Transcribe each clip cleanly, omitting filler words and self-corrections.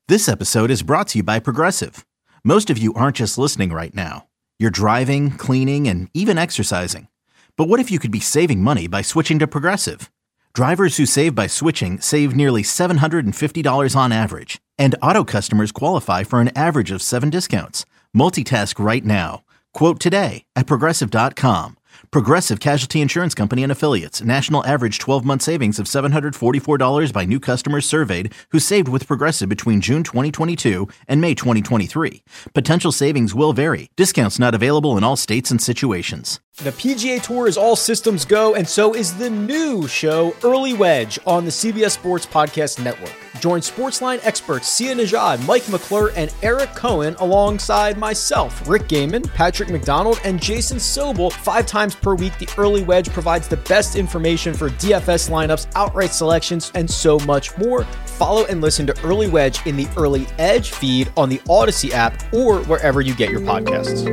This episode is brought to you by Progressive. Most of you aren't just listening right now. You're driving, cleaning, and even exercising. But what if you could be saving money by switching to Progressive? Drivers who save by switching save nearly $750 on average. And auto customers qualify for an average of 7 discounts. Multitask right now. Quote today at Progressive.com. Progressive Casualty Insurance Company and Affiliates. National average 12-month savings of $744 by new customers surveyed who saved with Progressive between June 2022 and May 2023. Potential savings will vary. Discounts not available in all states and situations. The PGA Tour is all systems go, and so is the new show, Early Wedge, on the CBS Sports Podcast Network. Join Sportsline experts Sia Nejad, Mike McClure, and Eric Cohen alongside myself, Rick Gaiman, Patrick McDonald, and Jason Sobel 5 times per week. The Early Wedge provides the best information for DFS lineups, outright selections, and so much more. Follow and listen to Early Wedge in the Early Edge feed on the Odyssey app or wherever you get your podcasts.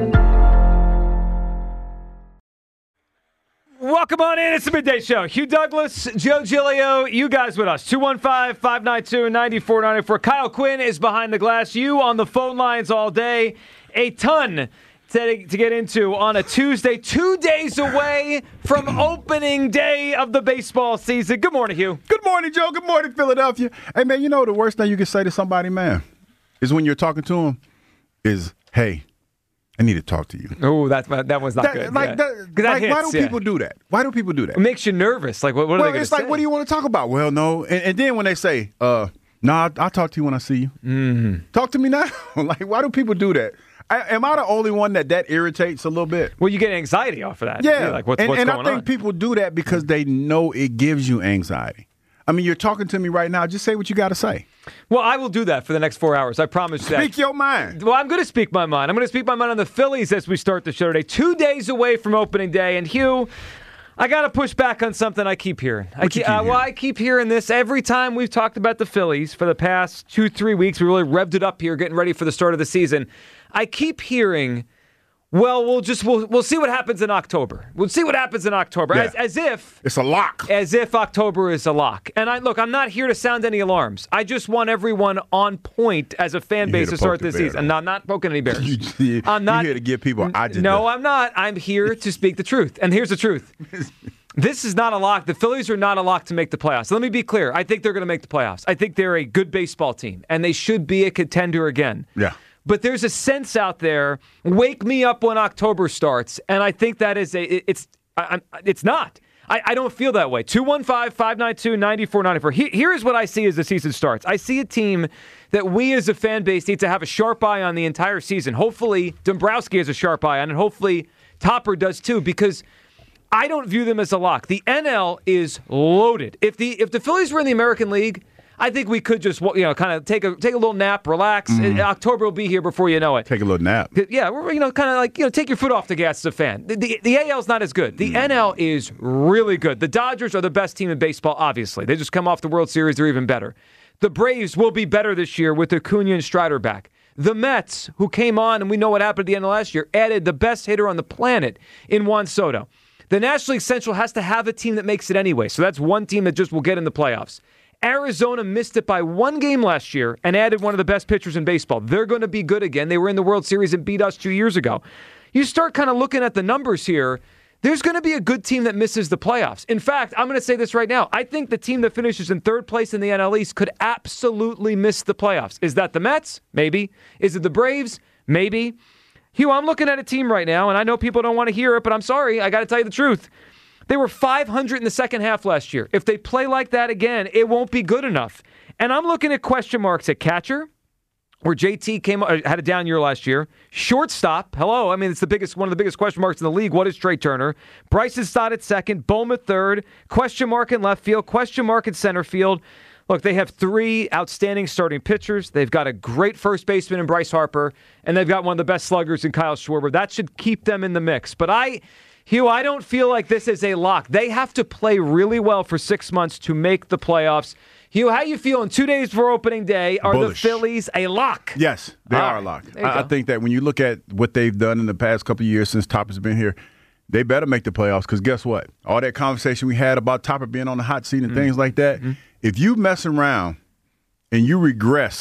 Welcome on in. It's the Midday Show. Hugh Douglas, Joe Giglio, you guys with us. 215-592-9494. Kyle Quinn is behind the glass. You on the phone lines all day. A ton to get into on a Tuesday, 2 days away from opening day of the baseball season. Good morning, Hugh. Good morning, Joe. Good morning, Philadelphia. Hey, man, you know the worst thing you can say to somebody, man, is when you're talking to them is, hey, I need to talk to you. Oh, that was not good. Why do people do that? Why do people do that? It makes you nervous. Like, what are they going to say? It's like, what do you want to talk about? Well, no. And then when they say, no, I'll talk to you when I see you. Mm-hmm. Talk to me now. Like, why do people do that? Am I the only one that irritates a little bit? Well, you get anxiety off of that. Yeah. Like, what's going on? And I think people do that because they know it gives you anxiety. I mean, you're talking to me right now. Just say what you got to say. Well, I will do that for the next 4 hours. I promise you that. Speak your mind. Well, I'm going to speak my mind. I'm going to speak my mind on the Phillies as we start the show today. 2 days away from opening day. And, Hugh, I got to push back on something I keep hearing. I keep hearing this every time we've talked about the Phillies for the past 2-3 weeks. We really revved it up here, getting ready for the start of the season. I keep hearing, well, we'll see what happens in October. We'll see what happens in October. Yeah. As if it's a lock. As if October is a lock. And I'm not here to sound any alarms. I just want everyone on point as a fan base to start this season. No, I'm not poking any bears. I'm not here to give people agita. No, I'm not. I'm here to speak the truth. And here's the truth. This is not a lock. The Phillies are not a lock to make the playoffs. So let me be clear. I think they're going to make the playoffs. I think they're a good baseball team, and they should be a contender again. Yeah. But there's a sense out there, wake me up when October starts, and I think that is it's not. I don't feel that way. 215-592-9494. Here is what I see as the season starts. I see a team that we as a fan base need to have a sharp eye on the entire season. Hopefully, Dombrowski has a sharp eye on it, and hopefully Topper does too, because I don't view them as a lock. The NL is loaded. If the Phillies were in the American League, I think we could just, kind of take a little nap, relax. October will be here before you know it. Take a little nap. Yeah, take your foot off the gas as a fan. The AL is not as good. The NL is really good. The Dodgers are the best team in baseball, obviously. They just come off the World Series. They're even better. The Braves will be better this year with Acuna and Strider back. The Mets, who came on, and we know what happened at the end of last year, added the best hitter on the planet in Juan Soto. The National League Central has to have a team that makes it anyway, so that's one team that just will get in the playoffs. Arizona missed it by 1 game last year and added one of the best pitchers in baseball. They're going to be good again. They were in the World Series and beat us 2 years ago. You start kind of looking at the numbers here, there's going to be a good team that misses the playoffs. In fact, I'm going to say this right now. I think the team that finishes in third place in the NL East could absolutely miss the playoffs. Is that the Mets? Maybe. Is it the Braves? Maybe. Hugh, I'm looking at a team right now, and I know people don't want to hear it, but I'm sorry. I got to tell you the truth. They were .500 in the second half last year. If they play like that again, it won't be good enough. And I'm looking at question marks at catcher, where JT had a down year last year. Shortstop, hello. I mean, it's one of the biggest question marks in the league. What is Trey Turner? Bryson Stott at second, Bowman third, question mark in left field, question mark in center field. Look, they have 3 outstanding starting pitchers. They've got a great first baseman in Bryce Harper, and they've got one of the best sluggers in Kyle Schwarber. That should keep them in the mix. But Hugh, I don't feel like this is a lock. They have to play really well for 6 months to make the playoffs. Hugh, how you feeling? 2 days before opening day, are Bullish. the Phillies a lock? Yes, they are a lock. I think that when you look at what they've done in the past couple of years since Topper's been here, they better make the playoffs because guess what? All that conversation we had about Topper being on the hot seat and things like that, if you mess around and you regress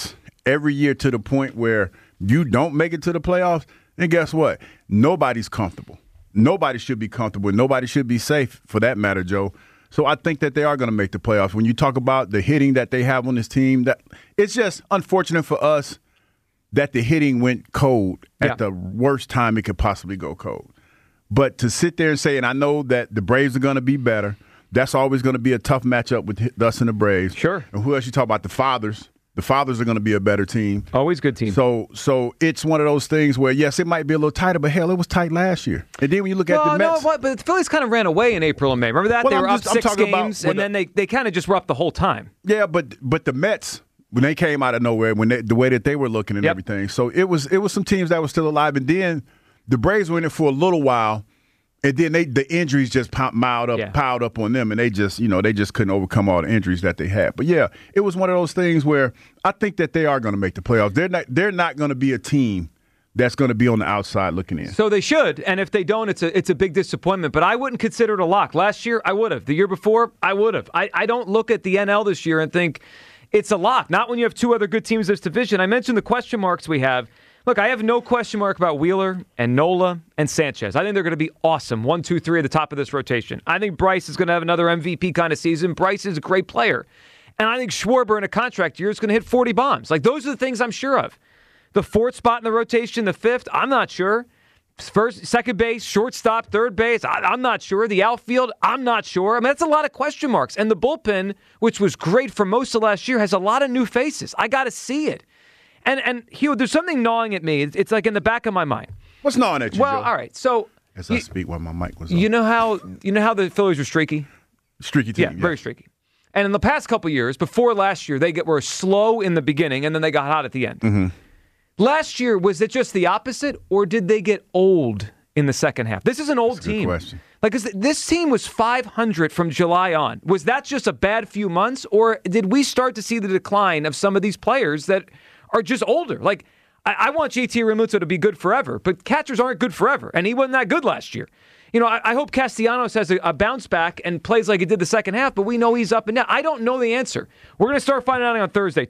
every year to the point where you don't make it to the playoffs, then guess what? Nobody's comfortable. Nobody should be comfortable. Nobody should be safe, for that matter, Joe. So I think that they are going to make the playoffs. When you talk about the hitting that they have on this team, that it's just unfortunate for us that the hitting went cold at the worst time it could possibly go cold. But to sit there and say, and I know that the Braves are going to be better, that's always going to be a tough matchup with us and the Braves. Sure. And who else you talk about? The Fathers. The Fathers are going to be a better team. Always good team. So it's one of those things where, yes, it might be a little tighter, but hell, it was tight last year. And then when you look at the Mets. But the Phillies kind of ran away in April and May. Remember that? They were up 6 games, and then they kind of just were up the whole time. Yeah, but the Mets, when they came out of nowhere, the way that they were looking and everything. So it was some teams that were still alive. And then the Braves were in it for a little while. And then the injuries just piled up on them, and they just couldn't overcome all the injuries that they had. But yeah, it was one of those things where I think that they are going to make the playoffs. They're not going to be a team that's going to be on the outside looking in. So they should, and if they don't, it's a big disappointment. But I wouldn't consider it a lock. Last year, I would have. The year before, I would have. I don't look at the NL this year and think it's a lock. Not when you have two other good teams in this division. I mentioned the question marks we have. Look, I have no question mark about Wheeler and Nola and Sanchez. I think they're going to be awesome. 1, 2, 3 at the top of this rotation. I think Bryce is going to have another MVP kind of season. Bryce is a great player. And I think Schwarber in a contract year is going to hit 40 bombs. Like, those are the things I'm sure of. The fourth spot in the rotation, the fifth, I'm not sure. First, second base, shortstop, third base, I'm not sure. The outfield, I'm not sure. I mean, that's a lot of question marks. And the bullpen, which was great for most of last year, has a lot of new faces. I got to see it. And Hugh, there's something gnawing at me. It's like in the back of my mind. What's gnawing at you, Well, Joe? all right. So as I speak while my mic was on. You know how the Phillies were streaky? Streaky team. Yeah, very streaky. And in the past couple years, before last year, they were slow in the beginning, and then they got hot at the end. Mm-hmm. Last year, was it just the opposite, or did they get old in the second half? This is an old team. Good question. Like, this team was 500 from July on. Was that just a bad few months, or did we start to see the decline of some of these players that are just older? Like, I want JT Realmuto to be good forever, but catchers aren't good forever, and he wasn't that good last year. You know, I hope Castellanos has a bounce back and plays like he did the second half, but we know he's up and down. I don't know the answer. We're going to start finding out on Thursday.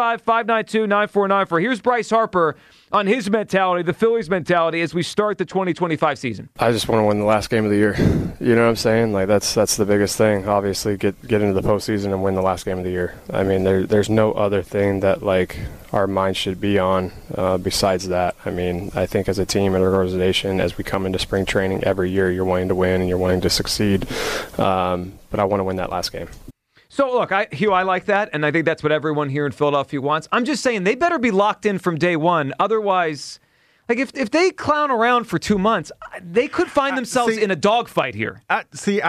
215-592-9494. Here's Bryce Harper on his mentality, the Phillies' mentality, as we start the 2025 season. I just want to win the last game of the year. You know what I'm saying? Like, that's the biggest thing. Obviously, get into the postseason and win the last game of the year. I mean, there's no other thing that, like, our mind should be on besides that. I mean, I think as a team and an organization, as we come into spring training every year, you're wanting to win and you're wanting to succeed. But I want to win that last game. So, look, Hugh, I like that, and I think that's what everyone here in Philadelphia wants. I'm just saying they better be locked in from day one. Otherwise, like, if they clown around for 2 months, they could find themselves in a dogfight here. I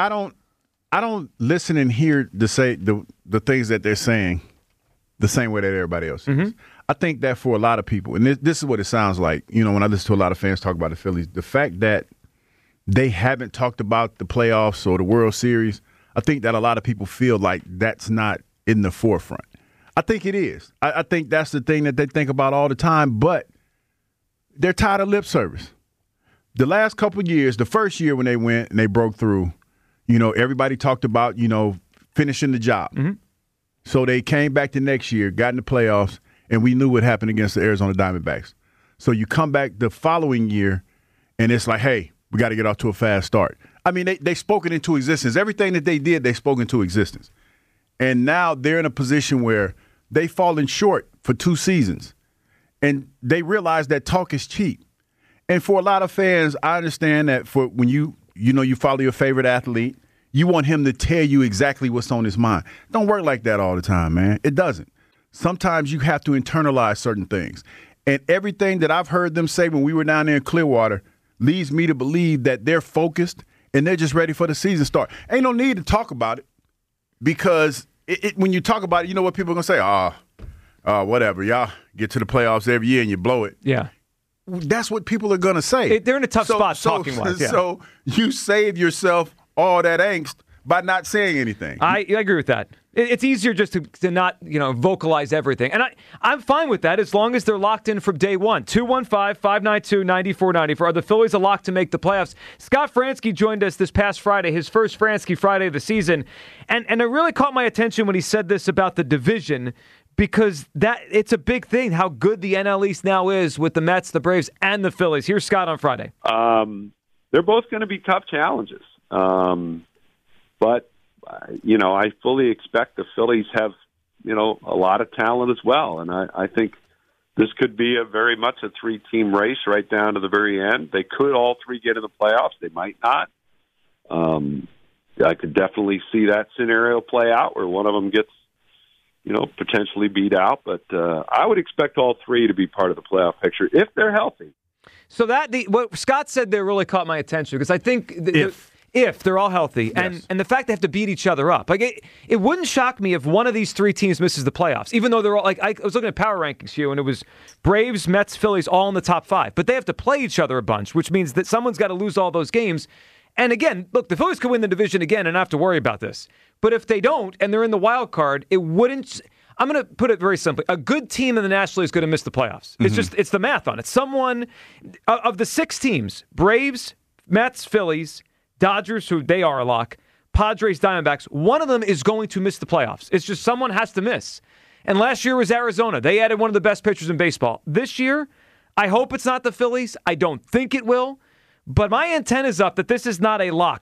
don't listen and hear the things that they're saying the same way that everybody else is. Mm-hmm. I think that for a lot of people, and this is what it sounds like, you know, when I listen to a lot of fans talk about the Phillies, the fact that they haven't talked about the playoffs or the World Series, I think that a lot of people feel like that's not in the forefront. I think it is. I think that's the thing that they think about all the time, but they're tired of lip service. The last couple of years, the first year when they went and they broke through, you know, everybody talked about, you know, finishing the job. Mm-hmm. So they came back the next year, got in the playoffs, and we knew what happened against the Arizona Diamondbacks. So you come back the following year, and it's like, hey, we got to get off to a fast start. I mean, they spoke it into existence. Everything that they did, they spoke into existence. And now they're in a position where they've fallen short for 2 seasons. And they realize that talk is cheap. And for a lot of fans, I understand that for when you follow your favorite athlete, you want him to tell you exactly what's on his mind. It don't work like that all the time, man. It doesn't. Sometimes you have to internalize certain things. And everything that I've heard them say when we were down there in Clearwater leads me to believe that they're focused and they're just ready for the season start. Ain't no need to talk about it because when you talk about it, you know what people are going to say? Whatever. Y'all get to the playoffs every year and you blow it. Yeah. That's what people are going to say. They're in a tough spot talking-wise. Yeah. So you save yourself all that angst by not saying anything. I agree with that. It's easier just to not, vocalize everything. And I'm fine with that as long as they're locked in from day one. 215-592-9494. Are the Phillies a lock to make the playoffs? Scott Fransky joined us this past Friday, his first Fransky Friday of the season. And it really caught my attention when he said this about the division because it's a big thing how good the NL East now is with the Mets, the Braves, and the Phillies. Here's Scott on Friday. They're both going to be tough challenges. But, I fully expect the Phillies have, a lot of talent as well. And I think this could be very much a three-team race right down to the very end. They could all three get in the playoffs. They might not. I could definitely see that scenario play out where one of them gets, potentially beat out. But I would expect all three to be part of the playoff picture if they're healthy. So what Scott said there really caught my attention because I think if they're all healthy and the fact they have to beat each other up. Like it wouldn't shock me if one of these three teams misses the playoffs, even though they're all I was looking at power rankings here and it was Braves, Mets, Phillies all in the top 5. But they have to play each other a bunch, which means that someone's got to lose all those games. And again, look, the Phillies could win the division again and not have to worry about this. But if they don't and they're in the wild card, it wouldn't. I'm going to put it very simply. A good team in the National League is going to miss the playoffs. It's the math on it. Someone of the 6 teams, Braves, Mets, Phillies, Dodgers, who they are a lock, Padres, Diamondbacks, one of them is going to miss the playoffs. It's just someone has to miss. And last year was Arizona. They added one of the best pitchers in baseball. This year, I hope it's not the Phillies. I don't think it will. But my antenna is up that this is not a lock.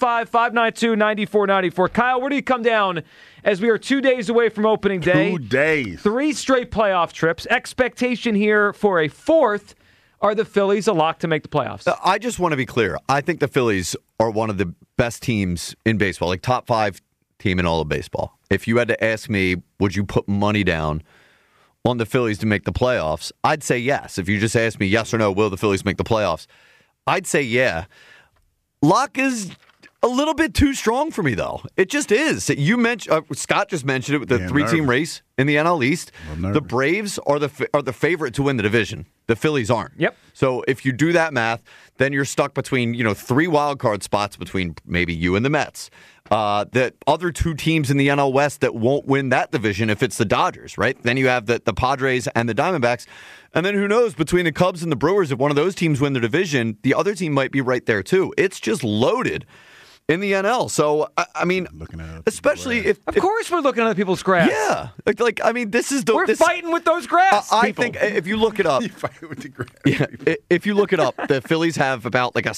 215-592-9494. Kyle, where do you come down as we are 2 days away from opening day? 2 days. 3 straight playoff trips. Expectation here for a 4th. Are the Phillies a lock to make the playoffs? I just want to be clear. I think the Phillies are one of the best teams in baseball, like top 5 team in all of baseball. If you had to ask me, would you put money down on the Phillies to make the playoffs? I'd say yes. If you just asked me yes or no, will the Phillies make the playoffs? I'd say yeah. Lock is a little bit too strong for me, though. It just is. You mentioned Scott just mentioned it with the 3-team race in the NL East. The Braves are the favorite to win the division. The Phillies aren't. Yep. So if you do that math, then you're stuck between 3 wild card spots between maybe you and the Mets. The other 2 teams in the NL West that won't win that division if it's the Dodgers, right? Then you have the Padres and the Diamondbacks. And then who knows, between the Cubs and the Brewers, if one of those teams win the division, the other team might be right there too. It's just loaded in the NL. So, I mean, especially if... Of course we're looking at other people's graphs. Yeah. This is the... We're fighting with those graphs, I think if you look it up... You fight with the graphs. Yeah, if you look it up, the Phillies have about like a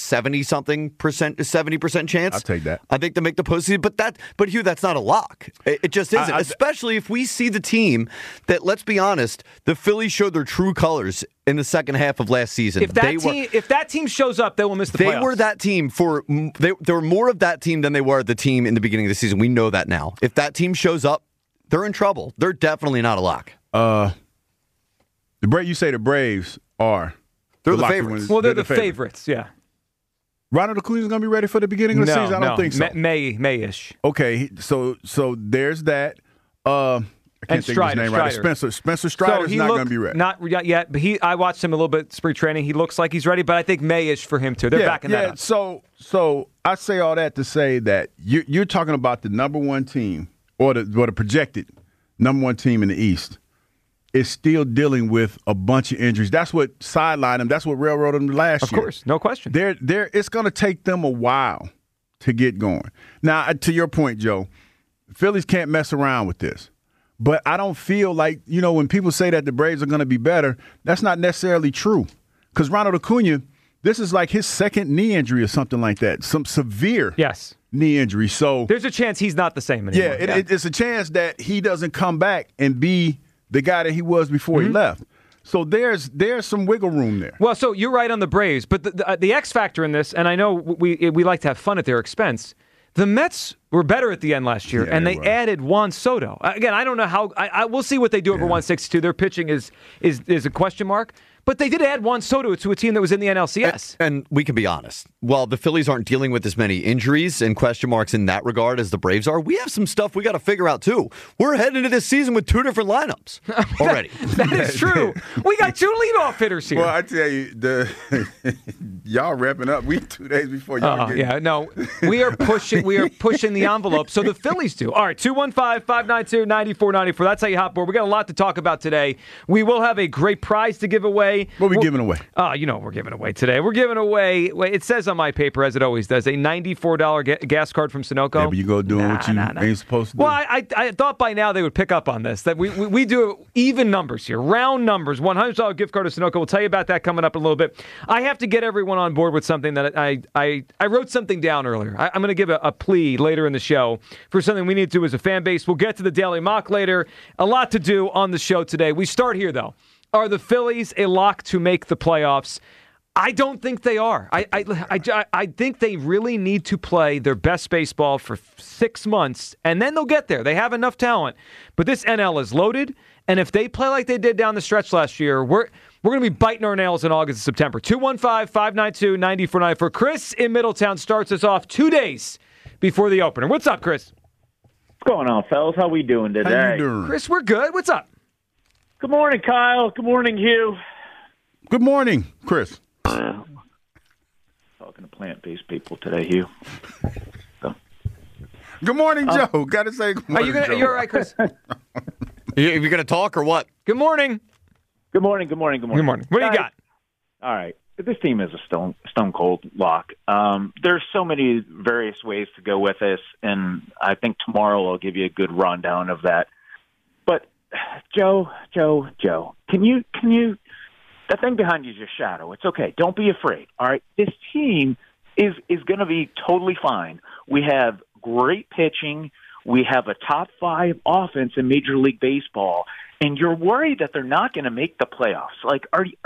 70% chance. I'll take that. I think to make the postseason. But Hugh, that's not a lock. It just isn't. Especially if we see the team that, let's be honest, the Phillies showed their true colors in the second half of last season. If that team shows up, they will miss the playoffs. They were that team they were more of that team than they were the team in the beginning of the season. We know that now. If that team shows up, they're in trouble. They're definitely not a lock. You say the Braves are. They're the favorites. Well, they're the favorites, yeah. Ronald Acuna's going to be ready for the beginning of the season? I don't think so. May-ish. Okay, so there's that. I can't think of his name right. Spencer Strider's not going to be ready. Not yet, but I watched him a little bit spring training. He looks like he's ready, but I think May-ish for him too. They're backing that up. So I say all that to say that you're talking about the number 1 team or the projected number 1 team in the East is still dealing with a bunch of injuries. That's what sidelined them. That's what railroaded them last year. Of course, no question. It's going to take them a while to get going. Now, to your point, Joe, Phillies can't mess around with this. But I don't feel like, when people say that the Braves are going to be better, that's not necessarily true. Because Ronald Acuna, this is like his second knee injury or something like that, some severe knee injury. So there's a chance he's not the same anymore. Yeah, it's a chance that he doesn't come back and be the guy that he was before he left. So there's some wiggle room there. Well, so you're right on the Braves, but the X factor in this, and I know we like to have fun at their expense, the Mets were better at the end last year, and they added Juan Soto. Again, I don't know how. We'll see what they do over 162. Their pitching is a question mark. But they did add Juan Soto to a team that was in the NLCS. And we can be honest. While the Phillies aren't dealing with as many injuries and question marks in that regard as the Braves are, we have some stuff we got to figure out, too. We're heading into this season with 2 different lineups already. That is true. We got 2 leadoff hitters here. Well, I tell you, y'all wrapping up. We 2 days before y'all get. Yeah, no. We are pushing the envelope. So the Phillies do. All right, 215-592-9494. That's how you hop board. We got a lot to talk about today. We will have a great prize to give away. What are we giving away? You know what we're giving away today. We're giving away, it says on my paper, as it always does, a $94 gas card from Sunoco. Yeah, but you go doing what you ain't supposed to do. Well, I thought by now they would pick up on this, that we do even numbers here, round numbers. $100 gift card to Sunoco. We'll tell you about that coming up in a little bit. I have to get everyone on board with something that I wrote something down earlier. I'm going to give a plea later in the show for something we need to do as a fan base. We'll get to the Daily Mock later. A lot to do on the show today. We start here, though. Are the Phillies a lock to make the playoffs? I don't think they are. I think they really need to play their best baseball for 6 months, and then they'll get there. They have enough talent. But this NL is loaded, and if they play like they did down the stretch last year, we're going to be biting our nails in August and September. 215-592-9494. Chris in Middletown starts us off 2 days before the opener. What's up, Chris? What's going on, fellas? How we doing today? How you doing? Chris, we're good. What's up? Good morning, Kyle. Good morning, Hugh. Good morning, Chris. Talking to plant-based people today, Hugh. So. Good morning, Joe. Got to say good morning, Joe. You're all right, Chris? You're going to talk or what? Good morning. Good morning. Good morning. Good morning. What do you got? All right. This team is a stone cold lock. There's so many various ways to go with this, and I think tomorrow I'll give you a good rundown of that. But Joe, can you? The thing behind you is your shadow. It's okay. Don't be afraid. All right. This team is going to be totally fine. We have great pitching. We have a top 5 offense in Major League Baseball, and you're worried that they're not going to make the playoffs. Like,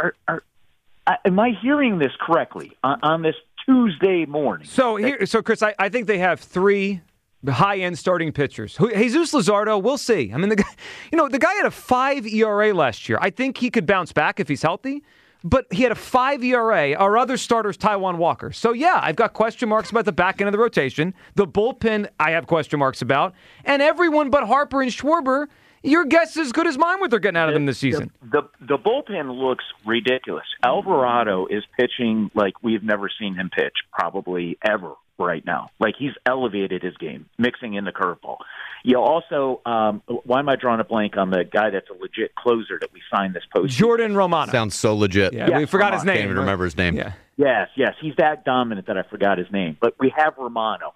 am I hearing this correctly on this Tuesday morning? So Chris, I think they have 3 high-end starting pitchers. Jesus Luzardo, we'll see. I mean, the guy had a 5 ERA last year. I think he could bounce back if he's healthy, but he had a 5 ERA. Our other starter's Taijuan Walker. So, yeah, I've got question marks about the back end of the rotation. The bullpen, I have question marks about. And everyone but Harper and Schwarber, your guess is as good as mine what they're getting out of them this season. The bullpen looks ridiculous. Alvarado is pitching like we've never seen him pitch probably ever right now. Like, he's elevated his game, mixing in the curveball. You also, why am I drawing a blank on the guy that's a legit closer that we signed this post? Jordan Romano. Sounds so legit. Yeah, yes, we forgot his name. Can't even remember his name. Yeah. Yes. He's that dominant that I forgot his name. But we have Romano.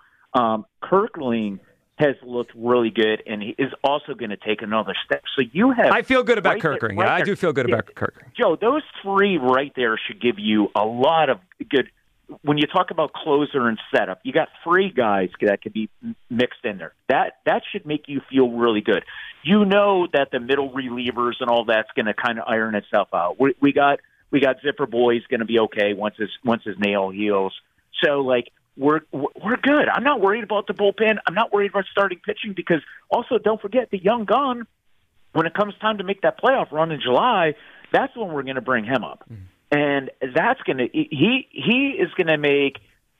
Kirkling has looked really good, and he is also going to take another step. So you have. I feel good about Kirkling. Yeah, I do feel good about Kirkling. Joe, those 3 right there should give you a lot of good. When you talk about closer and setup, you got 3 guys that could be mixed in there. That should make you feel really good. You know that the middle relievers and all that's going to kind of iron itself out. We got Zipper Boy's going to be okay once his nail heals. So like we're good. I'm not worried about the bullpen. I'm not worried about starting pitching because also don't forget the young gun. When it comes time to make that playoff run in July, that's when we're going to bring him up. And that's going to he is going to make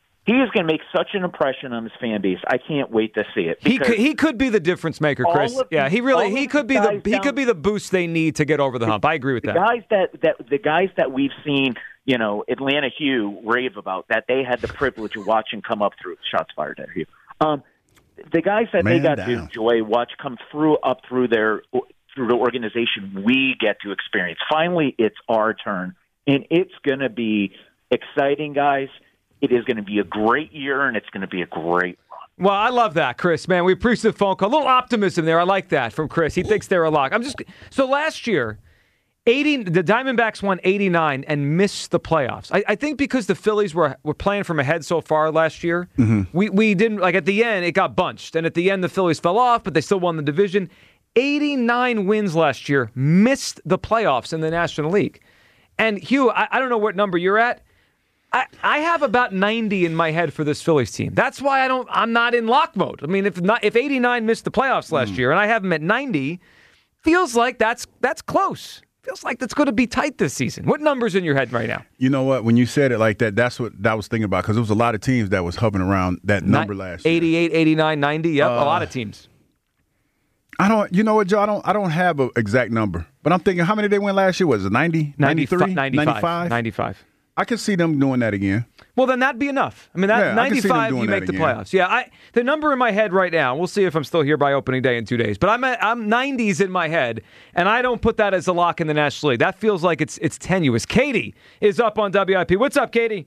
such an impression on this fan base. I can't wait to see it. He could be the difference maker, Chris. He could be the boost they need to get over the hump. I agree with that. The guys that we've seen, Atlanta Hugh rave about that they had the privilege of watching come up through. Shots fired there, Hugh. The guys that they got to enjoy watch come through the organization, we get to experience. Finally, it's our turn. And it's going to be exciting, guys. It is going to be a great year, and it's going to be a great run. Well, I love that, Chris, man. We appreciate the phone call. A little optimism there. I like that from Chris. He thinks they're a lock. So last year, the Diamondbacks won 89 and missed the playoffs. I think because the Phillies were playing from ahead so far last year, we didn't, like at the end, it got bunched. And at the end, the Phillies fell off, but they still won the division. 89 wins last year, missed the playoffs in the National League. And Hugh, I don't know what number you're at. I have about 90 in my head for this Phillies team. That's why I'm not in lock mode. I mean, if 89 missed the playoffs last year and I have them at 90, feels like that's close. Feels like that's going to be tight this season. What number's in your head right now? You know what? When you said it like that, that's what I was thinking about because there was a lot of teams that was hovering around that number last year. 88, 89, 90. Yep, a lot of teams. You know what, Joe? I don't have an exact number, but I'm thinking how many they win last year? Was it 90? 93? 95. I can see them doing that again. Well, then that'd be enough. I mean, that 95, you make the playoffs. Yeah, the number in my head right now, we'll see if I'm still here by opening day in 2 days, but I'm 90s in my head, and I don't put that as a lock in the National League. That feels like it's tenuous. Katie is up on WIP. What's up, Katie?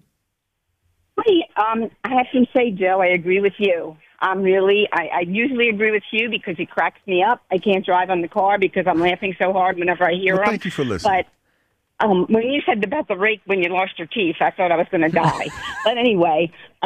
Hi. I have to say, Joe, I agree with you. I usually agree with you because he cracks me up. I can't drive on the car because I'm laughing so hard whenever I hear him. Thank you for listening. But when you said about the rake when you lost your teeth, I thought I was going to die. But anyway, I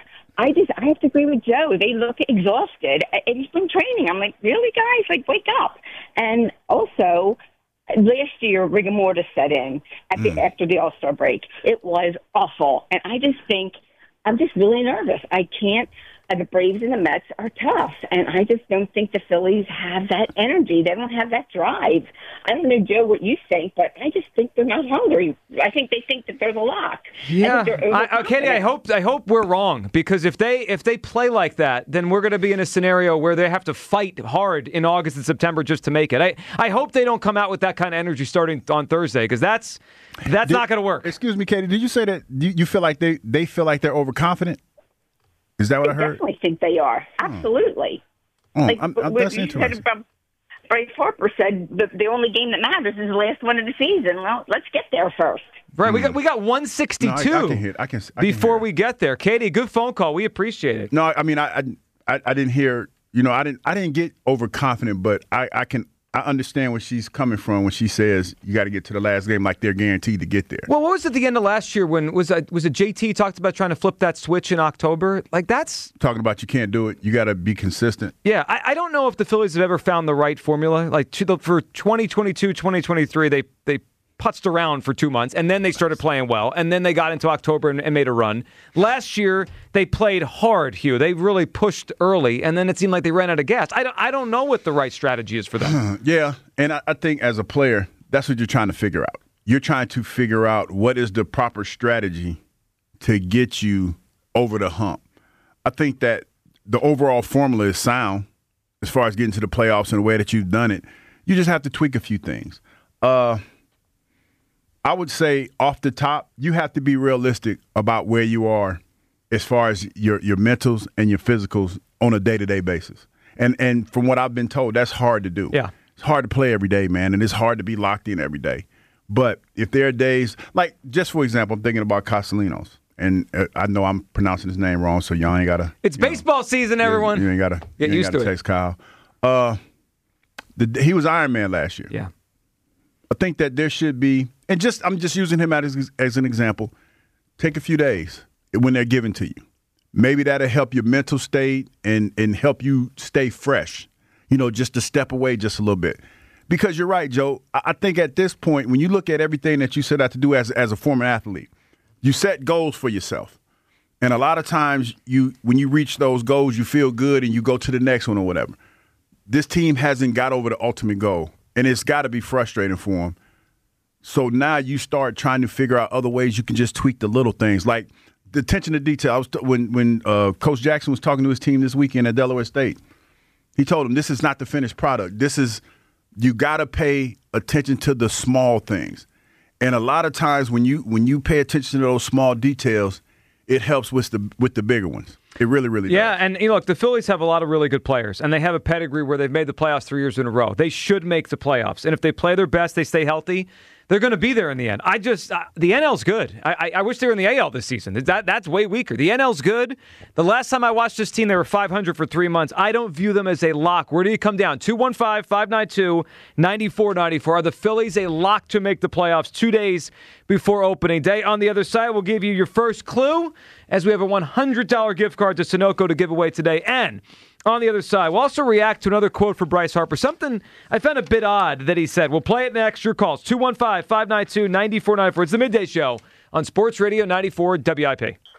have to agree with Joe. They look exhausted. It's been training. I'm like, really, guys? Like, wake up. And also, last year, rigor mortis set in after the All-Star break. It was awful. And I just think I'm just really nervous. I can't. The Braves and the Mets are tough, and I just don't think the Phillies have that energy. They don't have that drive. I don't know, Joe, what you think, but I just think they're not hungry. I think they think that there's a lock. Yeah, Katie, I hope we're wrong, because if they play like that, then we're going to be in a scenario where they have to fight hard in August and September just to make it. I hope they don't come out with that kind of energy starting on Thursday, because that's not going to work. Excuse me, Katie, did you say that you feel like they feel like they're overconfident? Is that what I heard? I definitely think they are. Absolutely. That's interesting. Bryce Harper said the only game that matters is the last one of the season. Well, let's get there first. Right, we got 162 I can before we get there. Katie, good phone call. We appreciate it. No, I mean I didn't hear. I didn't get overconfident, but I understand where she's coming from when she says you got to get to the last game like they're guaranteed to get there. Well, what was at the end of last year when was it JT talked about trying to flip that switch in October? Like, that's talking about you can't do it. You got to be consistent. Yeah, I don't know if the Phillies have ever found the right formula. Like for 2022, 2023, they putzed around for 2 months, and then they started playing well, and then they got into October and made a run. Last year, they played hard, Hugh. They really pushed early, and then it seemed like they ran out of gas. I don't know what the right strategy is for them. Yeah, and I think as a player, that's what you're trying to figure out. You're trying to figure out what is the proper strategy to get you over the hump. I think that the overall formula is sound as far as getting to the playoffs in the way that you've done it. You just have to tweak a few things. I would say off the top, you have to be realistic about where you are as far as your mentals and your physicals on a day-to-day basis. And from what I've been told, that's hard to do. Yeah. It's hard to play every day, man, and it's hard to be locked in every day. But if there are days, like just for example, I'm thinking about Castellanos. And I know I'm pronouncing his name wrong, so y'all ain't got to. It's baseball season, everyone. You ain't got to get used to it. Text Kyle. He was Iron Man last year. Yeah. I think that there should be, and I'm just using him as an example. Take a few days when they're given to you. Maybe that'll help your mental state and help you stay fresh. Just to step away just a little bit. Because you're right, Joe. I think at this point, when you look at everything that you set out to do as a former athlete, you set goals for yourself. And a lot of times, when you reach those goals, you feel good and you go to the next one or whatever. This team hasn't got over the ultimate goal. And it's got to be frustrating for them. So now you start trying to figure out other ways you can just tweak the little things, like the attention to detail. When Coach Jackson was talking to his team this weekend at Delaware State, he told them this is not the finished product. You got to pay attention to the small things. And a lot of times when you pay attention to those small details, it helps with the bigger ones. It really, really does. Yeah, and look, the Phillies have a lot of really good players, and they have a pedigree where they've made the playoffs 3 years in a row. They should make the playoffs. And if they play their best, they stay healthy, they're going to be there in the end. The NL's good. I wish they were in the AL this season. That's way weaker. The NL's good. The last time I watched this team, they were 500 for 3 months. I don't view them as a lock. Where do you come down? 215-592-9494. Are the Phillies a lock to make the playoffs 2 days before opening day? On the other side, we'll give you your first clue as we have a $100 gift card to Sunoco to give away today. And on the other side, we'll also react to another quote from Bryce Harper, something I found a bit odd that he said. We'll play it next. Your calls, 215-592-9494. It's the Midday Show on Sports Radio 94 WIP.